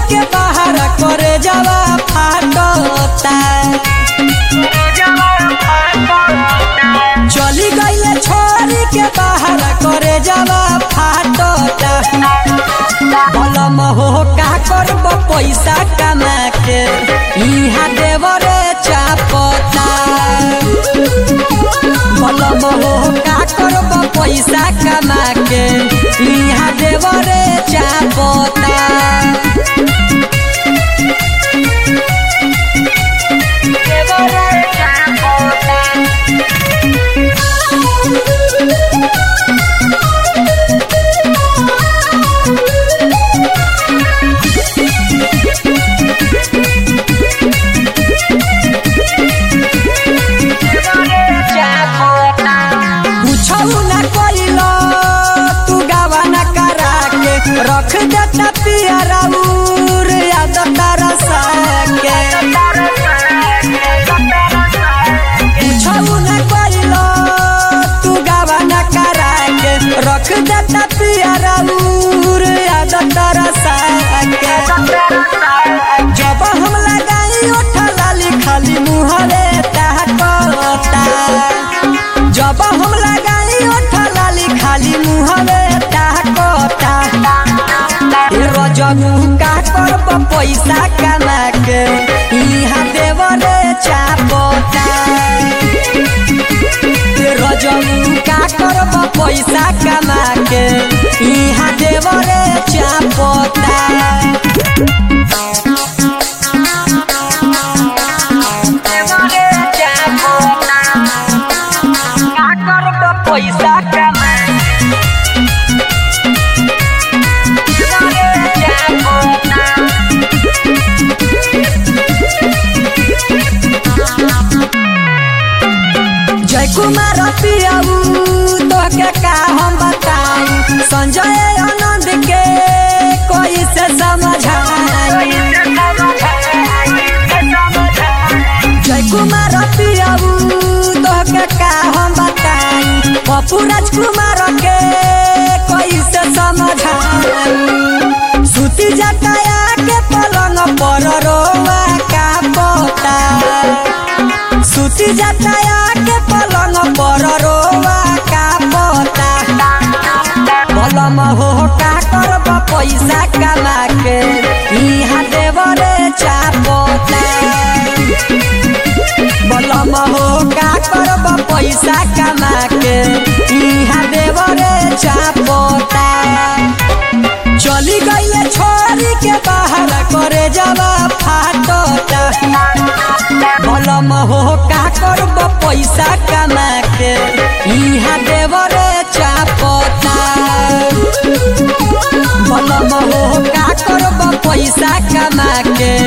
के बाहर करे जावा फाटता। चली गईले छोरी के बाहर करे जावा फाटता। बलम हो का करब पैसा कमा के इहा देवरे चापता। बलम हो का करब पैसा कमा के इहा देवरे चापता। रख देता पियराउर याद तरसा के। पूछऊ न कइलो तू गावा न करा के। रख देता पियराउर याद तरसा के। जब हम लगाई ओठा लाली खाली मुहरे ताकता। जब हम लगाई ओठा लाली खाली मुहरे रजनू का करब पैसा कमा के इहा देवरे चापता। रजनू का करब पैसा कमा के इहा देवरे चापता। पैसा कमा जय कुमार पियाऊ तो के का हम बताई। संजय आनंद के कोई से समझाई। जय कुमार पियाऊ तो के का हम बताई। पप्पू राजकुमार के कोई से समझाई। सूती जटाया के पलंग पर रोवा का पोता। सूती जटाया के पलंग पर रोवा का पोता। बलम हो का करब पैसा कमा के इहा देवरे चापता। बलम हो का करब पैसा कमा के इहा देवरे चापता। चली गईले छोरी के बाहर करे जावा फाटता। बलम हो का करब पैसा कमा के इहा देवरे चापता। बलम हो का करब पैसा कमा के